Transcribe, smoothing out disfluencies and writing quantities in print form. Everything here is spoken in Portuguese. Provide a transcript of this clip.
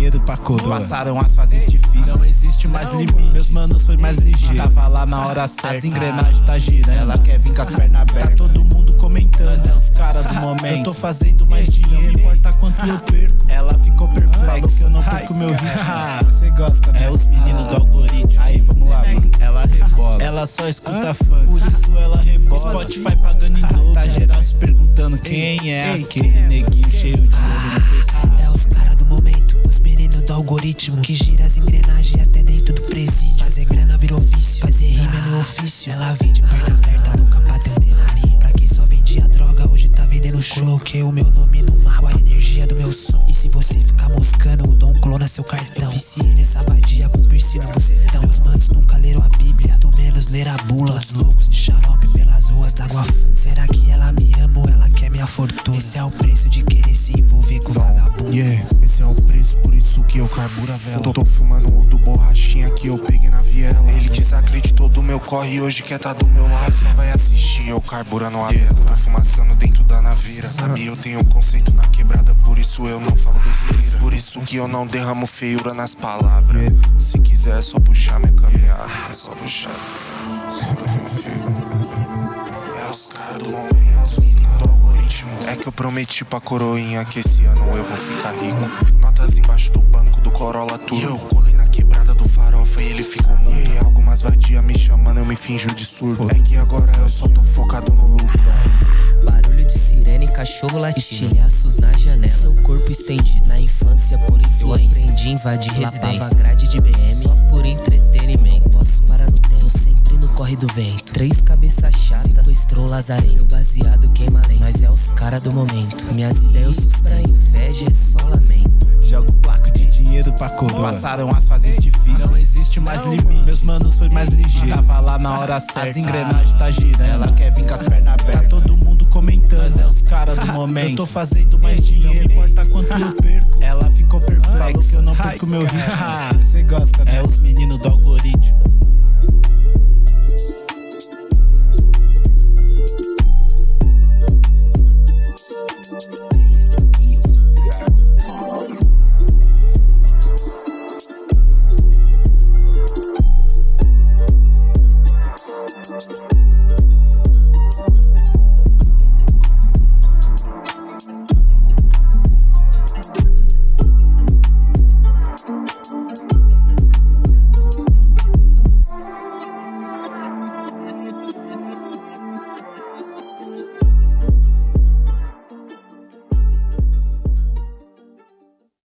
dinheiro pra coroa. Passaram as fases difíceis, não existe mais limite. Meus manos foi mais ligeiro, tava lá na hora certa. As engrenagens tá girando, ela quer vir com as pernas abertas. Tá todo mundo comentando, mas é os caras do momento. Eu tô fazendo mais dinheiro, não importa quanto eu perco. Ela ficou perplexa, falou que eu não perco meu ritmo. Você gosta, né? É os meninos do algoritmo. Aí, vamos lá, mano. Ela rebola, ela só escuta funk, por isso ela rebola. Spotify pagando em dobro, tá geral se perguntando quem é aquele neguinho cheio de ouro no pescoço. É os caras do momento, os meninos do algoritmo, que gira as engrenagens até dentro do presídio. Fazer grana virou vício, fazer rima é meu ofício. Ela vem de perna aberta, nunca bateu um denarinho. Pra quem só vendia droga, hoje tá vendendo show. Coloquei o meu nome no mapa, a energia do meu som. E se você ficar moscando, o Dom clona seu cartão. Eu viciei nessa vadia com piercing no bucetão. Meus manos nunca leram a Bíblia, tô menos ler a bula. Todos loucos de xarope pelas ruas da Água Funda. Será que ela me ama ou ela quer minha fortuna? Esse é o preço de querer se envolver com vagabundo. Esse é o preço, por isso que eu carburo a vela. Tô fumando o do borrachinha que eu peguei na viela. Ele desacreditou do meu corre e hoje quer tá do meu lado. Só vai assistir eu carburando a vela. Tô fumaçando dentro da naveira. Sabe, eu tenho conceito na quebrada, por isso eu não falo besteira. Por isso que eu não derramo feiura nas palavras. Se quiser é só puxar minha caminhada. É só puxar. É os caras do momento, os meninos do algoritmo. É que eu prometi pra coroinha que esse ano eu vou ficar rico. Notas embaixo do banco do Corolla tudo. E eu colei na quebrada do Farofa e ele ficou mudo. E algumas vadias me chamando, eu me finjo de surdo. É que agora eu só tô focado no lucro. Barulho de sirene, cachorro latindo, estilhaços na janela, seu corpo estendido. Na infância por influência, eu aprendi a invadir residência, lapava grade de BM, só por entretenimento. Não posso parar no tempo, tô sempre no corre do vento. 3 cabeça chata, sequestrou Lazarento. Meu baseado queima lento, nós é os cara do momento. Minhas ideias eu sustento, inveja é só lamento. Jogo placo de dinheiro pra coroa. Passaram as fases difíceis, não existe mais limite. Meus manos foi mais ligeiro, tava lá na hora certa. As engrenagens tá girando, ela quer vir com as pernas abertas. Tá todo mundo comentando, mas é os caras do momento. Eu tô fazendo mais dinheiro, não importa quanto eu perco. Ela ficou perplexa, falou que eu não perco meu ritmo. Você gosta, né? É os meninos do algoritmo.